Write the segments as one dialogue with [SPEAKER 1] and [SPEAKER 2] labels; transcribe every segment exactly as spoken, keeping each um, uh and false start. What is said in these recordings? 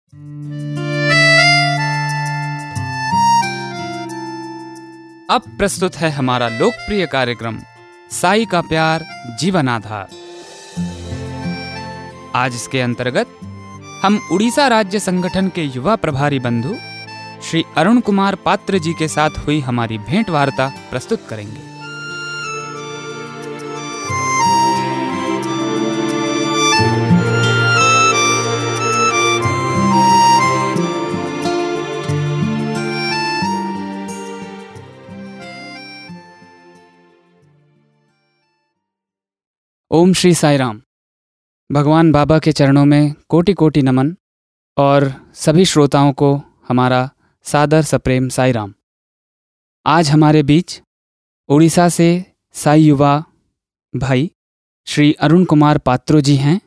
[SPEAKER 1] अब प्रस्तुत है हमारा लोकप्रिय कार्यक्रम साई का प्यार जीवन आधार। आज इसके अंतर्गत हम उड़ीसा राज्य संगठन के युवा प्रभारी बंधु श्री अरुण कुमार पात्र जी के साथ हुई हमारी भेंट वार्ता प्रस्तुत करेंगे। ओम श्री साई राम। भगवान बाबा के चरणों में कोटि कोटि नमन और सभी श्रोताओं को हमारा सादर सप्रेम साई राम। आज हमारे बीच उड़ीसा से साई युवा भाई श्री अरुण कुमार पात्रो जी हैं।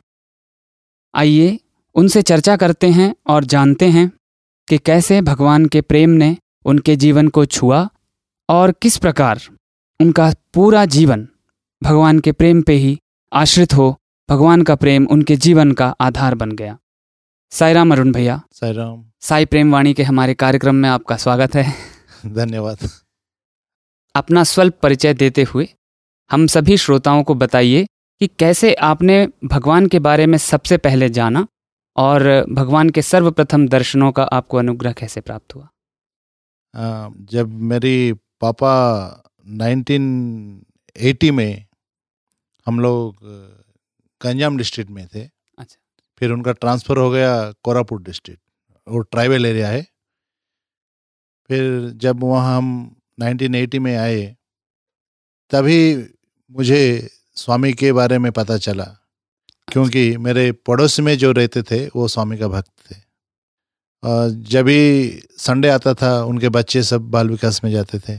[SPEAKER 1] आइए उनसे चर्चा करते हैं और जानते हैं कि कैसे भगवान के प्रेम ने उनके जीवन को छुआ और किस प्रकार उनका पूरा जीवन भगवान के प्रेम पे ही आश्रित हो, भगवान का प्रेम उनके जीवन का आधार बन गया। साई राम अरुण भैया।
[SPEAKER 2] साई राम।
[SPEAKER 1] साई प्रेम वाणी के हमारे कार्यक्रम में आपका स्वागत है।
[SPEAKER 2] धन्यवाद।
[SPEAKER 1] अपना स्वल्प परिचय देते हुए हम सभी श्रोताओं को बताइए कि कैसे आपने भगवान के बारे में सबसे पहले जाना और भगवान के सर्वप्रथम दर्शनों का आपको अनुग्रह कैसे प्राप्त हुआ।
[SPEAKER 2] आ, जब मेरी पापा नाइनटीन एटी में हम लोग गंजाम डिस्ट्रिक्ट में थे।
[SPEAKER 1] अच्छा।
[SPEAKER 2] फिर उनका ट्रांसफ़र हो गया कोरापुट डिस्ट्रिक्ट, वो ट्राइबल एरिया है। फिर जब वहाँ हम नाइनटीन एटी में आए तभी मुझे स्वामी के बारे में पता चला, क्योंकि मेरे पड़ोस में जो रहते थे वो स्वामी का भक्त थे। और जब भी संडे आता था उनके बच्चे सब बाल विकास में जाते थे।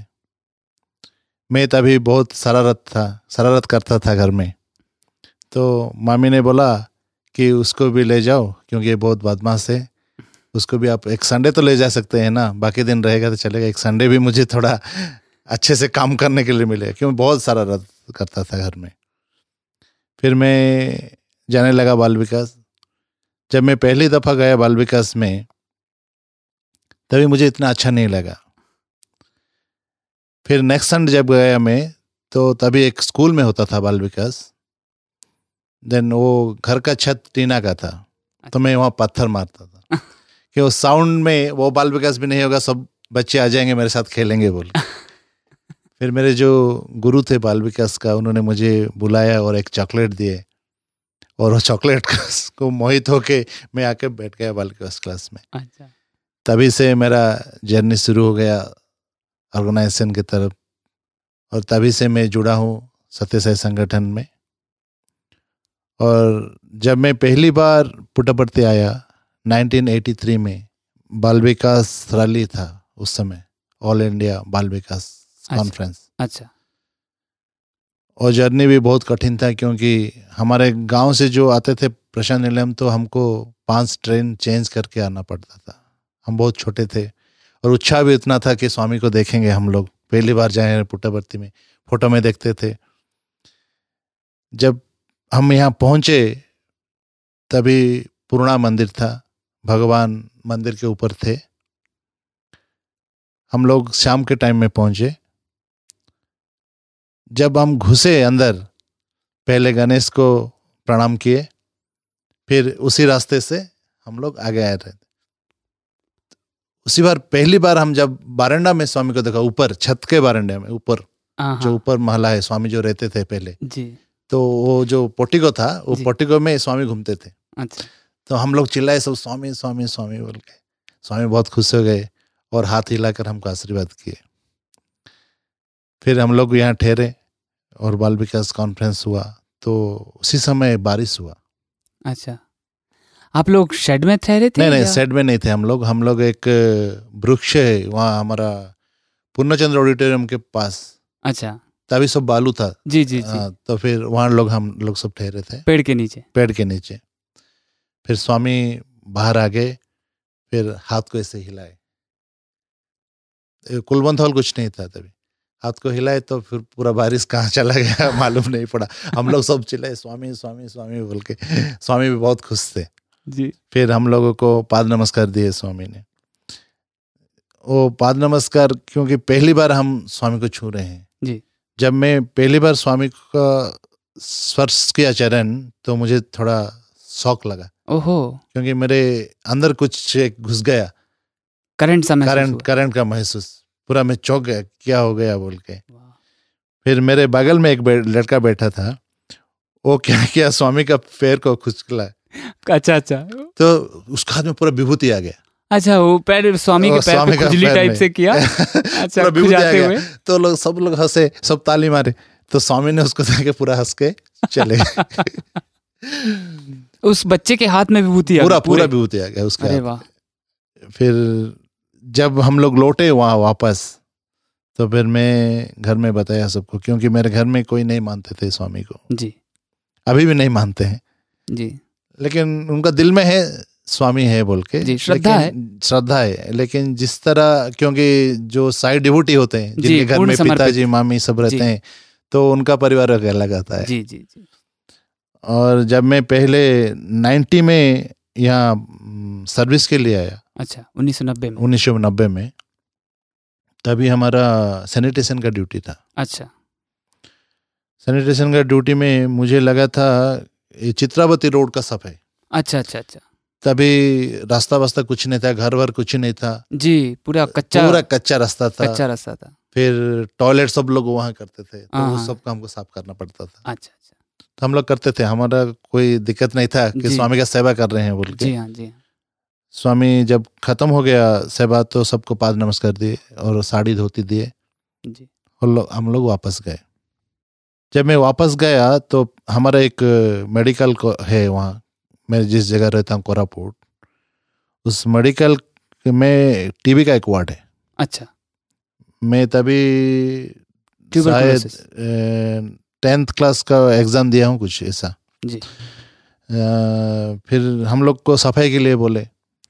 [SPEAKER 2] मैं तभी बहुत शरारत था शरारत करता था घर में, तो मामी ने बोला कि उसको भी ले जाओ क्योंकि ये बहुत बदमाश है, उसको भी आप एक संडे तो ले जा सकते हैं ना, बाकी दिन रहेगा तो चलेगा, एक संडे भी मुझे थोड़ा अच्छे से काम करने के लिए मिले, क्योंकि बहुत शरारत करता था घर में। फिर मैं जाने लगा बाल विकास। जब मैं पहली दफ़ा गया बाल विकास में तभी मुझे इतना अच्छा नहीं लगा। फिर नेक्स्ट संडे जब गया मैं तो तभी एक स्कूल में होता था बाल विकास। देन वो घर का छत टीना का था। अच्छा। तो मैं वहाँ पत्थर मारता था कि वो साउंड में वो बाल विकास भी नहीं होगा, सब बच्चे आ जाएंगे मेरे साथ खेलेंगे बोल। फिर मेरे जो गुरु थे बाल विकास का, उन्होंने मुझे बुलाया और एक चॉकलेट दिए और वो चॉकलेट को मोहित होके मैं आके बैठ गया बाल विकास क्लास में।
[SPEAKER 1] अच्छा।
[SPEAKER 2] तभी से मेरा जर्नी शुरू हो गया ऑर्गेनाइजेशन की तरफ, और तभी से मैं जुड़ा हूँ सत्य साई संगठन में। और जब मैं पहली बार पुट्टपर्ती आया नाइनटीन एटी थ्री में, बाल विकास रैली था उस समय, ऑल इंडिया बाल विकास कॉन्फ्रेंस।
[SPEAKER 1] अच्छा।
[SPEAKER 2] और जर्नी भी बहुत कठिन था, क्योंकि हमारे गांव से जो आते थे प्रशांत निलयम, तो हमको पांच ट्रेन चेंज करके आना पड़ता था। हम बहुत छोटे थे और उत्साह भी इतना था कि स्वामी को देखेंगे हम लोग, पहली बार जाए पुट्टपर्ती में, फोटो में देखते थे। जब हम यहाँ पहुँचे तभी पूर्णा मंदिर था, भगवान मंदिर के ऊपर थे। हम लोग शाम के टाइम में पहुँचे। जब हम घुसे अंदर, पहले गणेश को प्रणाम किए, फिर उसी रास्ते से हम लोग आगे आए रहे। उसी बार पहली बार हम जब बारंडा में स्वामी को देखा, ऊपर छत के बारंडे में, ऊपर जो ऊपर महला है, स्वामी जो रहते थे पहले
[SPEAKER 1] जी,
[SPEAKER 2] तो वो जो पोर्टिको था, वो पोर्टिको में स्वामी घूमते थे।
[SPEAKER 1] अच्छा।
[SPEAKER 2] तो हम लोग चिल्लाए सब, स्वामी स्वामी स्वामी बोल के। स्वामी बहुत खुश हो गए और हाथ हिलाकर हमको आशीर्वाद किए। फिर हम लोग यहाँ ठहरे और बाल विकास कॉन्फ्रेंस हुआ, तो उसी समय बारिश हुआ।
[SPEAKER 1] अच्छा। आप लोग शेड में ठहरे थे?
[SPEAKER 2] नहीं नहीं, शेड में नहीं थे हम लोग। हम लोग एक वृक्ष है वहाँ हमारा पूर्णचंद्र ऑडिटोरियम के पास।
[SPEAKER 1] अच्छा।
[SPEAKER 2] तभी सब बालू था।
[SPEAKER 1] जी जी जी।
[SPEAKER 2] आ, तो फिर वहाँ लोग हम लोग सब ठहरे थे
[SPEAKER 1] पेड़ के नीचे।
[SPEAKER 2] पेड़ के नीचे। फिर स्वामी बाहर आ गए, फिर हाथ को ऐसे हिलाए, कुलबंद हॉल कुछ नहीं था तभी, हाथ को हिलाए तो फिर पूरा बारिश कहाँ चला गया मालूम नहीं पड़ा। हम लोग सब चिल्लाए स्वामी स्वामी स्वामी बोल के। स्वामी भी बहुत खुश थे।
[SPEAKER 1] जी।
[SPEAKER 2] फिर हम लोगों को पाद नमस्कार दिए स्वामी ने। वो पाद नमस्कार क्योंकि पहली बार हम स्वामी को छू रहे हैं
[SPEAKER 1] जी।
[SPEAKER 2] जब मैं पहली बार स्वामी का स्पर्श किया चरण तो मुझे थोड़ा शौक लगा।
[SPEAKER 1] ओहो।
[SPEAKER 2] क्योंकि मेरे अंदर कुछ एक घुस गया,
[SPEAKER 1] करंट सा महसूस
[SPEAKER 2] करंट
[SPEAKER 1] हुआ।
[SPEAKER 2] करंट का महसूस, पूरा मैं चौंक गया, क्या हो गया बोल के। फिर मेरे बगल में एक लड़का बैठा था, वो क्या किया, स्वामी का पैर को खुजला।
[SPEAKER 1] अच्छा अच्छा।
[SPEAKER 2] तो उसका हाथ में पूरा विभूति आ गया।
[SPEAKER 1] अच्छा, वो पैर स्वामी के पैर पे खुजली टाइप से किया। अच्छा, खुजाते हुए
[SPEAKER 2] तो लोग सब लोग हंसे, सब ताली मारे। तो स्वामी ने उसको देख के पूरा हंस के चले।
[SPEAKER 1] उस बच्चे के हाथ में विभूति आ
[SPEAKER 2] पूरा पूरा विभूति आ गया उसके।
[SPEAKER 1] अरे वाह।
[SPEAKER 2] फिर जब हम लोग लौटे वहाँ वापस, तो फिर मैं घर में बताया सबको, क्योंकि मेरे घर में कोई नहीं मानते थे स्वामी को
[SPEAKER 1] जी।
[SPEAKER 2] अभी भी नहीं मानते हैं
[SPEAKER 1] जी।
[SPEAKER 2] लेकिन उनका दिल में है स्वामी है बोल के
[SPEAKER 1] जी, श्रद्धा है,
[SPEAKER 2] श्रद्धा है। लेकिन जिस तरह, क्योंकि जो साइड डिवोटी होते हैं जिनके घर में पिताजी मामी सब रहते हैं, तो उनका परिवार अलग आता है।
[SPEAKER 1] जी जी जी।
[SPEAKER 2] और जब मैं पहले नाइन्टी में यहाँ सर्विस के लिए आया,
[SPEAKER 1] अच्छा, उन्नीस सौ नब्बे में
[SPEAKER 2] उन्नीस सौ नब्बे में, तभी हमारा सैनिटेशन का ड्यूटी था।
[SPEAKER 1] अच्छा।
[SPEAKER 2] सैनिटेशन का ड्यूटी में मुझे लगा था ये चित्रावती रोड का सफाई।
[SPEAKER 1] अच्छा अच्छा अच्छा।
[SPEAKER 2] तभी रास्ता वास्ता कुछ नहीं था, घर वर कुछ नहीं था जी,
[SPEAKER 1] पूरा कच्चा
[SPEAKER 2] पूरा कच्चा रास्ता था
[SPEAKER 1] कच्चा रास्ता था।
[SPEAKER 2] फिर टॉयलेट सब लोग वहाँ करते थे, तो वो सब काम को साफ करना पड़ता था।
[SPEAKER 1] अच्छा अच्छा।
[SPEAKER 2] तो हम लोग करते थे, हमारा कोई दिक्कत नहीं था कि स्वामी का सेवा कर रहे हैं बोल के।
[SPEAKER 1] जी हाँ जी हाँ।
[SPEAKER 2] स्वामी जब खत्म हो गया सेवा तो सबको पाद नमस्कार दिए और साड़ी धोती दिए
[SPEAKER 1] जी,
[SPEAKER 2] और हम लोग वापस गए। जब मैं वापस गया तो हमारा एक मेडिकल है वहाँ, मैं जिस जगह रहता हूँ कोरापुट, उस मेडिकल में टीबी का एक वार्ड है।
[SPEAKER 1] अच्छा। मैं
[SPEAKER 2] तभी शायद टेंथ क्लास का एग्जाम दिया हूँ कुछ ऐसा
[SPEAKER 1] जी।
[SPEAKER 2] आ, फिर हम लोग को सफाई के लिए बोले,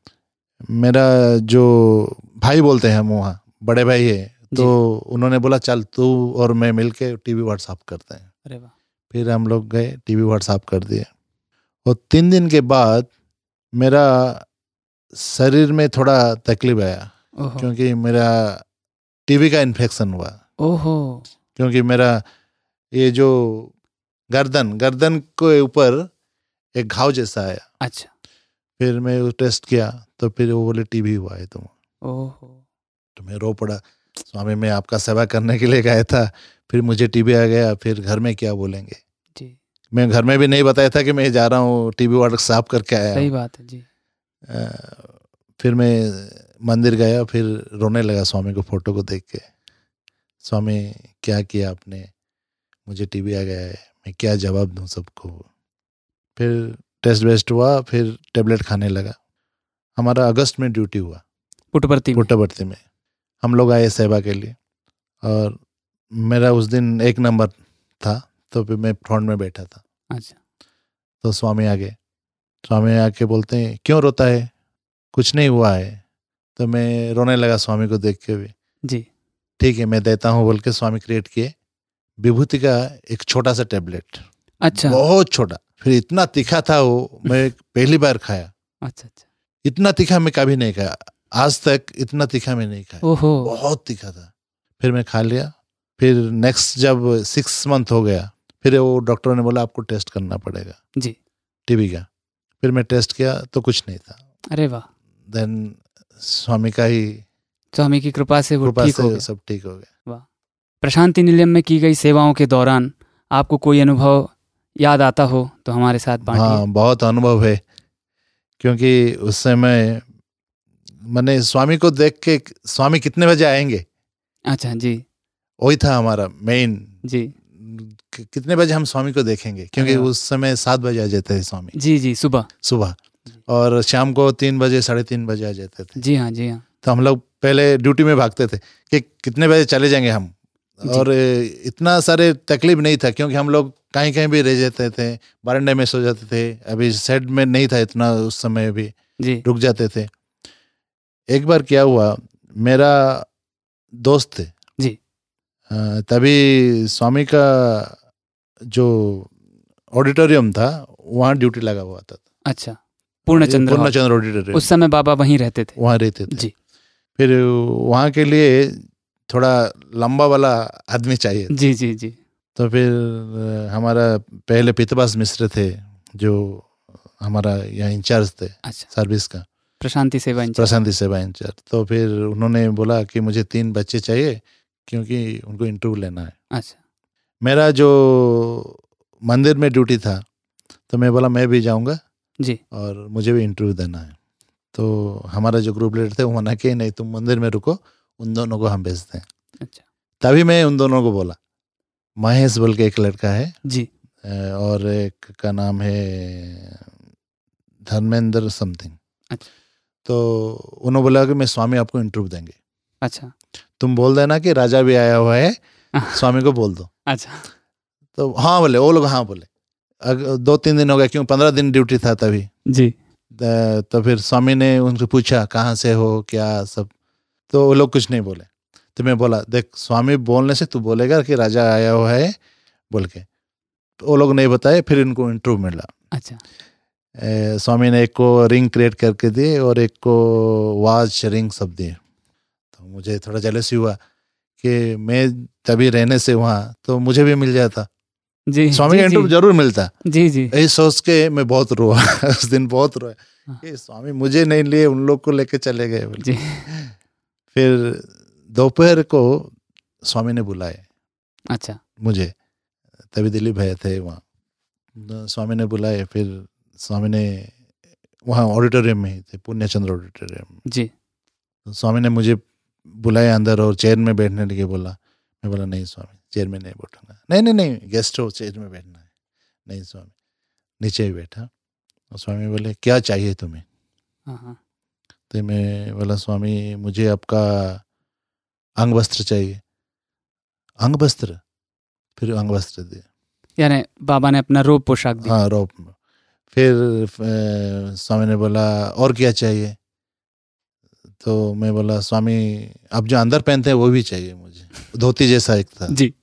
[SPEAKER 2] मेरा जो भाई बोलते हैं हम वहाँ बड़े भाई है, तो उन्होंने बोला चल तू और मैं मिलके टीबी वार्ड साफ करते हैं।
[SPEAKER 1] अरे वाह। फिर
[SPEAKER 2] फिर हम लोग गए टीबी वार्ड साफ कर दिए और तीन दिन के बाद मेरा शरीर में थोड़ा तकलीफ आया, क्योंकि मेरा टीबी का इन्फेक्शन हुआ।
[SPEAKER 1] ओहो।
[SPEAKER 2] क्योंकि मेरा ये जो गर्दन गर्दन के ऊपर एक घाव जैसा आया।
[SPEAKER 1] अच्छा।
[SPEAKER 2] फिर मैं टेस्ट किया तो फिर वो बोले टीबी हुआ है तुम।
[SPEAKER 1] ओहो।
[SPEAKER 2] तो मैं रो पड़ा, स्वामी मैं आपका सेवा करने के लिए गया था, फिर मुझे टीबी आ गया, फिर घर में क्या बोलेंगे जी। मैं घर में भी नहीं बताया था कि मैं जा रहा हूँ टीबी वार्ड साफ करके आया।
[SPEAKER 1] सही बात है जी।
[SPEAKER 2] आ, फिर मैं मंदिर गया, फिर रोने लगा स्वामी को फोटो को देख के, स्वामी क्या किया आपने, मुझे टीबी आ गया है, मैं क्या जवाब दूँ सबको। फिर टेस्ट वेस्ट हुआ, फिर टेबलेट खाने लगा। हमारा अगस्त में ड्यूटी हुआ
[SPEAKER 1] पुट्टपर्ती
[SPEAKER 2] पुट्टपर्ती में। हम लोग आए सेवा के लिए और मेरा उस दिन एक नंबर था, तो फिर मैं फ्रंट में बैठा था।
[SPEAKER 1] अच्छा।
[SPEAKER 2] तो स्वामी आ गए, स्वामी आके बोलते हैं क्यों रोता है, कुछ नहीं हुआ है। तो मैं रोने लगा स्वामी को देख के भी
[SPEAKER 1] जी।
[SPEAKER 2] ठीक है मैं देता हूँ बोल के स्वामी क्रिएट किए विभूति का एक छोटा सा टेबलेट।
[SPEAKER 1] अच्छा।
[SPEAKER 2] बहुत छोटा, फिर इतना तीखा था वो, मैं पहली बार खाया।
[SPEAKER 1] अच्छा अच्छा।
[SPEAKER 2] इतना तीखा मैं कभी नहीं खाया, आज तक इतना तीखा मैं नहीं खाया।
[SPEAKER 1] ओहो।
[SPEAKER 2] बहुत तीखा था। फिर मैं खा लिया। फिर नेक्स्ट जब सिक्स मंथ हो गया, फिर वो डॉक्टर ने बोला आपको टेस्ट करना पड़ेगा
[SPEAKER 1] जी
[SPEAKER 2] टीबी का। फिर मैं टेस्ट किया तो कुछ नहीं था।
[SPEAKER 1] अरे वाह।
[SPEAKER 2] देन स्वामी का ही
[SPEAKER 1] स्वामी की कृपा से वो ठीक हो गया,
[SPEAKER 2] सब ठीक हो गया।
[SPEAKER 1] वाह। प्रशांति निलयम में की गई सेवाओं के दौरान आपको कोई अनुभव याद आता हो तो हमारे साथ बांटिए।
[SPEAKER 2] हाँ, बहुत अनुभव है, क्योंकि उस समय मैंने स्वामी को देख के, स्वामी कितने बजे आएंगे,
[SPEAKER 1] अच्छा जी,
[SPEAKER 2] वही था हमारा मेन
[SPEAKER 1] जी।
[SPEAKER 2] कितने बजे हम स्वामी को देखेंगे, क्योंकि उस समय सात बजे आ जाते थे स्वामी।
[SPEAKER 1] जी जी, सुबह सुबह
[SPEAKER 2] और शाम को तीन बजे साढ़े तीन बजे आ जाते थे।
[SPEAKER 1] जी हाँ जी हाँ।
[SPEAKER 2] तो हम लोग पहले ड्यूटी में भागते थे कि कितने बजे चले जाएंगे हम, और इतना सारे तकलीफ नहीं था, क्योंकि हम लोग कहीं कहीं भी रह जाते थे, बारंडे में सो जाते थे। अभी शेड में नहीं था इतना, उस समय भी जी। रुक जाते थे। एक बार क्या हुआ, मेरा दोस्त थे
[SPEAKER 1] जी,
[SPEAKER 2] तभी स्वामी का जो ऑडिटोरियम था वहाँ ड्यूटी लगा हुआ था।
[SPEAKER 1] अच्छा। पूर्णचंद्र
[SPEAKER 2] पूर्णचंद्र ऑडिटोरियम।
[SPEAKER 1] उस समय बाबा वहीं रहते थे?
[SPEAKER 2] वहाँ रहते थे
[SPEAKER 1] जी।
[SPEAKER 2] फिर वहाँ के लिए थोड़ा लंबा वाला आदमी चाहिए।
[SPEAKER 1] जी जी जी।
[SPEAKER 2] तो फिर हमारा पहले पीतबास मिश्र थे जो हमारा यहाँ इंचार्ज थे। अच्छा। सर्विस का
[SPEAKER 1] प्रशांति सेवा इंचार्ज।
[SPEAKER 2] प्रशांति सेवा इंचार्ज। तो फिर उन्होंने बोला कि मुझे तीन बच्चे चाहिए क्योंकि उनको इंटरव्यू लेना है।
[SPEAKER 1] अच्छा।
[SPEAKER 2] मेरा जो मंदिर में ड्यूटी था तो मैं बोला मैं भी जाऊंगा
[SPEAKER 1] जी, और
[SPEAKER 2] मुझे भी इंटरव्यू देना है। तो हमारा जो ग्रुप लीडर थे वो मना किए, नहीं तुम मंदिर में रुको, उन दोनों को हम भेजते हैं।
[SPEAKER 1] अच्छा।
[SPEAKER 2] तभी मैं उन दोनों को बोला, महेश बोल के एक लड़का है
[SPEAKER 1] जी,
[SPEAKER 2] और एक का नाम है धर्मेंद्र समथिंग।
[SPEAKER 1] अच्छा। तो
[SPEAKER 2] उन्होंने बोला कि मैं स्वामी आपको इंटरव्यू देंगे।
[SPEAKER 1] अच्छा।
[SPEAKER 2] तुम बोल देना कि राजा भी आया हुआ है, स्वामी को बोल दो।
[SPEAKER 1] अच्छा।
[SPEAKER 2] तो हाँ बोले वो लोग, हाँ बोले। दो तीन दिन हो गए, क्यों पंद्रह दिन ड्यूटी था तभी।
[SPEAKER 1] जी।
[SPEAKER 2] तो फिर स्वामी ने उनसे पूछा कहाँ से हो क्या सब, तो वो लोग कुछ नहीं बोले। तो मैं बोला देख स्वामी बोलने से तू बोलेगा कि राजा आया हुआ है बोल के। तो वो लोग नहीं बताए, फिर इनको इंटरव्यू मिला।
[SPEAKER 1] अच्छा।
[SPEAKER 2] ए, स्वामी ने एक को रिंग क्रिएट करके दिए और एक को वॉच रिंग सब दिए। तो मुझे थोड़ा जेलसी हुआ कि मैं तभी रहने से वहाँ तो मुझे भी मिल जाता।
[SPEAKER 1] जी,
[SPEAKER 2] स्वामी का इंटरव्यू जरूर मिलता।
[SPEAKER 1] जी जी।
[SPEAKER 2] यही सोच के मैं बहुत रोआ उस दिन, बहुत रोया कि स्वामी मुझे नहीं लिए, उन लोग को लेके चले गए बोले। फिर दोपहर को स्वामी ने बुलाए। अच्छा। मुझे तभी दिलीप भैया थे वहाँ। स्वामी ने बुलाए, फिर स्वामी ने वहाँ ऑडिटोरियम में ही थे, पुण्यचंद्र ऑडिटोरियम जी। तो स्वामी ने मुझे बुलाया अंदर और चेयर में बैठने के लिए बोला। मैं बोला नहीं स्वामी चेयर में नहीं बैठूंगा। नहीं नहीं नहीं गेस्ट हो, चेयर में बैठना है। नहीं स्वामी, नीचे ही बैठा। और स्वामी बोले क्या चाहिए तुम्हें? हाँ। तो मैं बोला स्वामी मुझे आपका अंग वस्त्र चाहिए। अंग वस्त्र? फिर अंग वस्त्र दिए, यानी
[SPEAKER 1] बाबा ने अपना रोब पोशाक दिया।
[SPEAKER 2] हाँ रोब। फिर स्वामी ने बोला और क्या चाहिए? तो मैं बोला स्वामी आप जो अंदर पहनते हैं वो भी चाहिए मुझे, धोती जैसा एक था जी,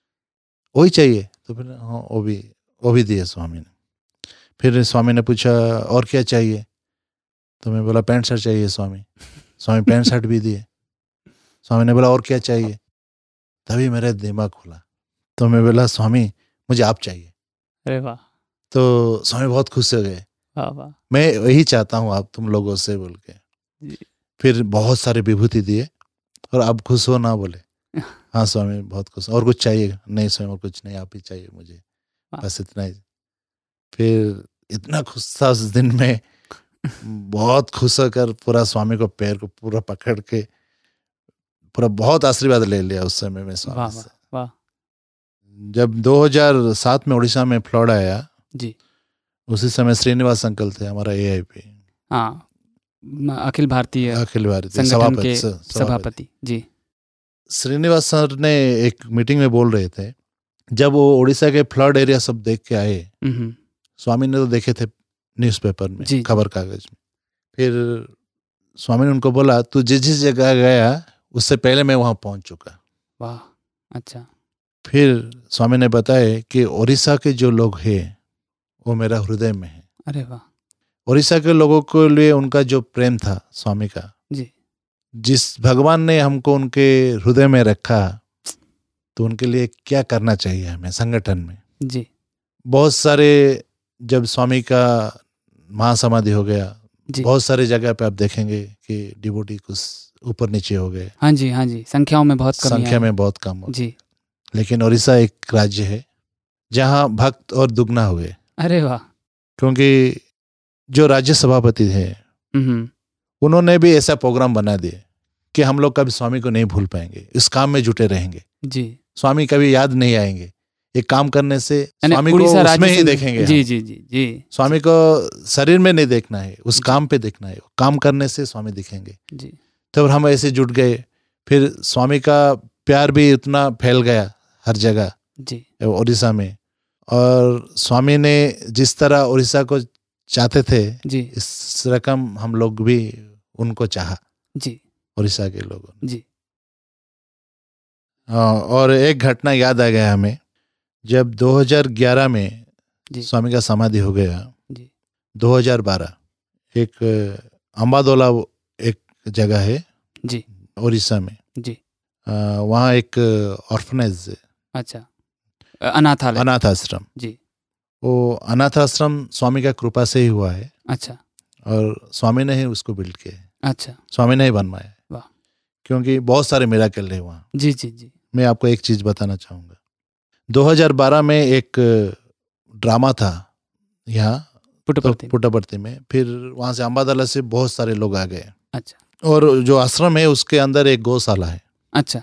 [SPEAKER 2] वही चाहिए। तो फिर हाँ वो भी वो भी दिए स्वामी ने। फिर स्वामी ने पूछा और क्या चाहिए? तो मैं बोला पैंट शर्ट चाहिए स्वामी। स्वामी पैंट शर्ट भी दिए। स्वामी ने बोला और क्या चाहिए? तभी मेरा दिमाग खुला। तो मैं बोला स्वामी मुझे आप चाहिए।
[SPEAKER 1] अरे वाह।
[SPEAKER 2] तो स्वामी बहुत खुश हो गए। वाह वाह, मैं वही चाहता हूँ आप तुम लोगों से बोल के। फिर बहुत सारे विभूति दिए और आप खुश हो ना? बोले हाँ स्वामी बहुत खुश। और कुछ चाहिए? नहीं स्वामी और कुछ नहीं, आप ही चाहिए मुझे, बस इतना ही। फिर इतना खुश था उस दिन में, बहुत खुश होकर पूरा स्वामी को पैर को पूरा पकड़ के पूरा बहुत आशीर्वाद ले लिया उस समय में स्वामी वाह, से। वाह। जब दो हज़ार सात में उड़ीसा में फ्लड आया जी, उसी समय श्रीनिवास अंकल थे हमारा ए आई पी,
[SPEAKER 1] हाँ अखिल भारतीय
[SPEAKER 2] अखिल भारतीय
[SPEAKER 1] संगठन के सभापति जी।
[SPEAKER 2] श्रीनिवास सर ने एक मीटिंग में बोल रहे थे, जब वो उड़ीसा के फ्लड एरिया सब देख के आए, स्वामी ने तो देखे थे न्यूज़पेपर में, खबर कागज में। फिर स्वामी ने उनको बोला तू जिस जिस जगह गया उससे पहले मैं वहां पहुंच चुका। वाह अच्छा। फिर स्वामी ने बताया कि उड़ीसा के जो लोग हैं वो मेरा हृदय में है। अरे वाह। उड़ीसा के लोगों के लिए उनका जो प्रेम था स्वामी का जी, जिस भगवान ने हमको उनके हृदय में रखा, तो उनके लिए क्या करना चाहिए हमें संगठन में जी। बहुत सारे जब स्वामी का महासमाधि हो गया, बहुत सारे जगह पे आप देखेंगे कि डिवोटी कुछ ऊपर नीचे हो गए। हाँ जी हाँ जी, संख्याओं में बहुत कम, संख्या में बहुत कम हो जी। लेकिन उड़ीसा एक राज्य है जहाँ भक्त और दुगना हुए। अरे वाह। क्योंकि जो राज्य सभापति थे उन्होंने भी ऐसा प्रोग्राम बना दिया कि हम लोग कभी स्वामी को नहीं भूल पाएंगे, इस काम में जुटे रहेंगे जी। स्वामी कभी याद नहीं आएंगे, एक काम करने से स्वामी को उसमें ही देखेंगे जी जी जी जी। स्वामी को शरीर में नहीं देखना है, उस काम पे देखना है, काम करने से स्वामी दिखेंगे जी। तो हम ऐसे जुट गए। फिर स्वामी का प्यार भी उतना फैल गया हर जगह जी उड़ीसा में, और स्वामी ने जिस तरह उड़ीसा को चाहते थे जी, इस रकम हम लोग भी उनको चाहा जी, उड़ीसा के लोगों जी। और एक घटना याद आ गया हमें, जब दो हज़ार ग्यारह में स्वामी का समाधि हो गया जी, दो हज़ार बारह एक अम्बादोला एक जगह है
[SPEAKER 1] जी
[SPEAKER 2] उड़ीसा में
[SPEAKER 1] जी।
[SPEAKER 2] आ, वहाँ एक ऑर्फनेज है।
[SPEAKER 1] अच्छा, अनाथालय।
[SPEAKER 2] अनाथ आश्रम
[SPEAKER 1] जी।
[SPEAKER 2] वो अनाथ आश्रम स्वामी का कृपा से ही हुआ है।
[SPEAKER 1] अच्छा।
[SPEAKER 2] और स्वामी ने ही उसको बिल्ड किया है।
[SPEAKER 1] अच्छा।
[SPEAKER 2] स्वामी ने ही बनवाया।
[SPEAKER 1] वाह।
[SPEAKER 2] क्योंकि बहुत सारे मिराकल है वहाँ।
[SPEAKER 1] जी जी जी।
[SPEAKER 2] मैं आपको एक चीज बताना चाहूँगा। दो हज़ार बारह में एक ड्रामा था यहाँ
[SPEAKER 1] पुट्टपर्ती।
[SPEAKER 2] तो पुट्टपर्ती में। फिर वहाँ से अम्बादोला से बहुत सारे लोग आ गए।
[SPEAKER 1] अच्छा।
[SPEAKER 2] और जो आश्रम है उसके अंदर एक गौशाला है।
[SPEAKER 1] अच्छा।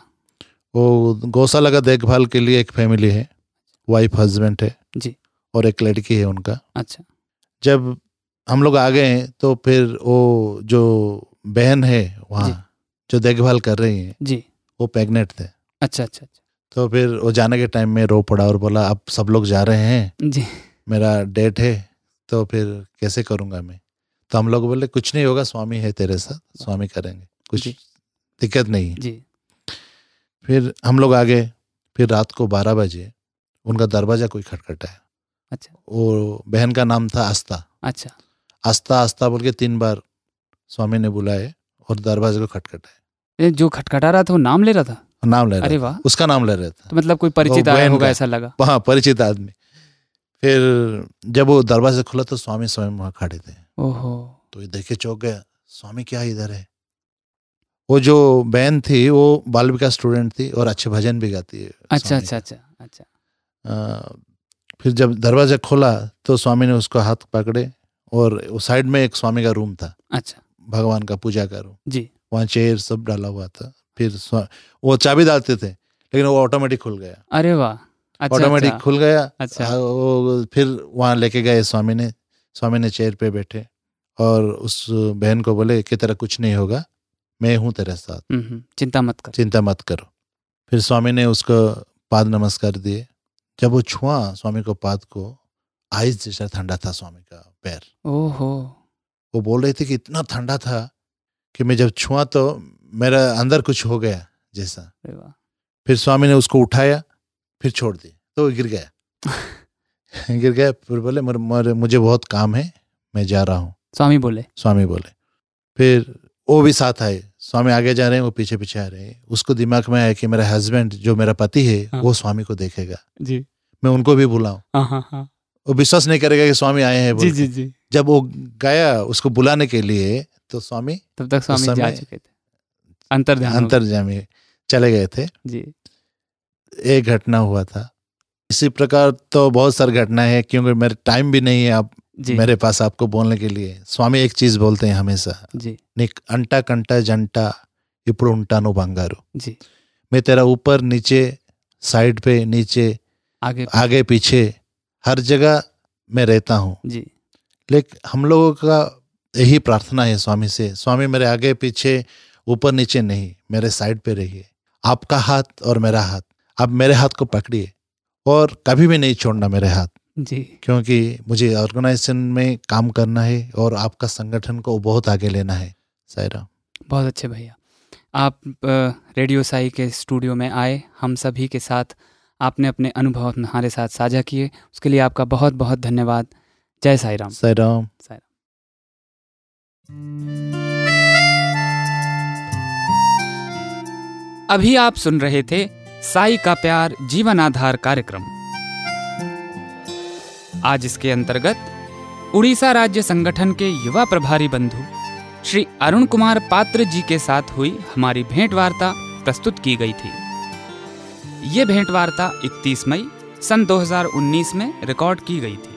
[SPEAKER 2] वो गौशाला का देखभाल के लिए एक फैमिली है, वाइफ हस्बैंड है
[SPEAKER 1] जी।
[SPEAKER 2] और एक लड़की है उनका।
[SPEAKER 1] अच्छा।
[SPEAKER 2] जब हम लोग आ गए तो फिर वो जो बहन है वहाँ जो देखभाल कर रही है
[SPEAKER 1] जी,
[SPEAKER 2] वो प्रेग्नेंट थे।
[SPEAKER 1] अच्छा अच्छा अच्छा।
[SPEAKER 2] तो फिर वो जाने के टाइम में रो पड़ा और बोला अब सब लोग जा रहे हैं
[SPEAKER 1] जी।
[SPEAKER 2] मेरा डेट है तो फिर कैसे करूँगा मैं। तो हम लोग बोले कुछ नहीं होगा, स्वामी है तेरे साथ, स्वामी करेंगे, कुछ दिक्कत नहीं है।
[SPEAKER 1] जी।
[SPEAKER 2] फिर हम लोग आ गए। फिर रात को बारह बजे उनका दरवाजा कोई खटखटाया।
[SPEAKER 1] अच्छा।
[SPEAKER 2] वो बहन का नाम था आस्था।
[SPEAKER 1] अच्छा।
[SPEAKER 2] आस्था आस्था बोल के तीन बार स्वामी ने बुलाए और दरवाजे को खटखटाया।
[SPEAKER 1] जो खटखटा रहा था वो नाम ले रहा था?
[SPEAKER 2] नाम ले रहा
[SPEAKER 1] अरे
[SPEAKER 2] था।
[SPEAKER 1] वाह।
[SPEAKER 2] उसका नाम ले रहा था।
[SPEAKER 1] तो मतलब कोई परिचित आया होगा ऐसा लगा।
[SPEAKER 2] हाँ, परिचित आदमी। फिर जब वो दरवाजा खुला तो स्वामी स्वयं वहाँ खड़े थे।
[SPEAKER 1] ओहो।
[SPEAKER 2] तो ये देखे चौंक गया, स्वामी क्या इधर है। वो जो बहन थी वो बाल विकास स्टूडेंट थी और अच्छे भजन भी गाती है।
[SPEAKER 1] अच्छा अच्छा अच्छा अच्छा।
[SPEAKER 2] आ, फिर जब दरवाजा खोला तो स्वामी ने उसको हाथ पकड़े और उस साइड में एक स्वामी का रूम था।
[SPEAKER 1] अच्छा।
[SPEAKER 2] भगवान का पूजा का रूम।
[SPEAKER 1] जी। वहाँ
[SPEAKER 2] चेयर सब डाला हुआ था। फिर वो चाबी डालते थे लेकिन वो ऑटोमेटिक खुल गया।
[SPEAKER 1] अरे वाह। अच्छा,
[SPEAKER 2] ऑटोमेटिक
[SPEAKER 1] अच्छा।
[SPEAKER 2] खुल गया।
[SPEAKER 1] अच्छा।
[SPEAKER 2] वो फिर वहाँ लेके गए स्वामी ने। स्वामी ने चेयर पे बैठे और उस बहन को बोले कि तेरा कुछ नहीं होगा, मैं हूँ तेरे साथ,
[SPEAKER 1] चिंता मत कर,
[SPEAKER 2] चिंता मत करो। फिर स्वामी ने उसको पाद नमस्कार दिए। जब वो छुआ स्वामी को पाद को, आइस जैसा ठंडा था स्वामी का पैर।
[SPEAKER 1] ओहो।
[SPEAKER 2] वो बोल रहे थे कि इतना ठंडा था कि मैं जब छुआ तो मेरा अंदर कुछ हो गया जैसा। फिर स्वामी ने उसको उठाया, फिर छोड़ दिया तो वो गिर गया। गिर गया। फिर बोले मुझे बहुत काम है, मैं जा रहा हूँ।
[SPEAKER 1] स्वामी बोले
[SPEAKER 2] स्वामी बोले फिर वो भी साथ आए। स्वामी आगे जा रहे हैं, वो पीछे पीछे आ रहे हैं। उसको दिमाग में आया कि मेरा हस्बैंड जो मेरा पति है हाँ। वो स्वामी को देखेगा
[SPEAKER 1] जी,
[SPEAKER 2] मैं उनको भी बुलाऊं।
[SPEAKER 1] हाँ हाँ।
[SPEAKER 2] वो विश्वास नहीं करेगा कि स्वामी आए हैं।
[SPEAKER 1] जी जी जी।
[SPEAKER 2] जब वो गया उसको बुलाने के लिए तो स्वामी
[SPEAKER 1] तब तक स्वामी जा चुके थे, अंतर्ध्यान
[SPEAKER 2] अंतर्जामी चले गए थे जी। एक घटना हुआ था। इसी प्रकार तो बहुत सारी घटना है, क्योंकि मेरे टाइम भी नहीं है आप मेरे पास आपको बोलने के लिए। स्वामी एक चीज बोलते हैं हमेशा जी, निक अंटा कंटा जंटा इपुड़ उंटानो बंगारू जी। मैं तेरा ऊपर नीचे, साइड पे, नीचे, आगे आगे पीछे, हर जगह मैं रहता हूँ जी। लेकिन हम लोगों का यही प्रार्थना है स्वामी से, स्वामी मेरे आगे पीछे ऊपर नीचे नहीं, मेरे साइड पे रहिए। आपका हाथ और मेरा हाथ, आप मेरे हाथ को पकड़िए और कभी भी नहीं छोड़ना मेरे हाथ जी, क्योंकि मुझे ऑर्गेनाइजेशन में काम करना है और आपका संगठन को बहुत आगे लेना है। साईराम।
[SPEAKER 1] बहुत अच्छे भैया, आप रेडियो साई के स्टूडियो में आए, हम सभी के साथ आपने अपने अनुभव हमारे साथ साझा किए, उसके लिए आपका बहुत बहुत धन्यवाद। जय साईराम।
[SPEAKER 2] साईराम।
[SPEAKER 1] साईराम। अभी आप सुन रहे थे साई का प्यार जीवन आधार कार्यक्रम। आज इसके अंतर्गत उड़ीसा राज्य संगठन के युवा प्रभारी बंधु श्री अरुण कुमार पात्र जी के साथ हुई हमारी भेंट वार्ता प्रस्तुत की गई थी। ये भेंट वार्ता इकतीस मई सन दो हज़ार उन्नीस में रिकॉर्ड की गई थी।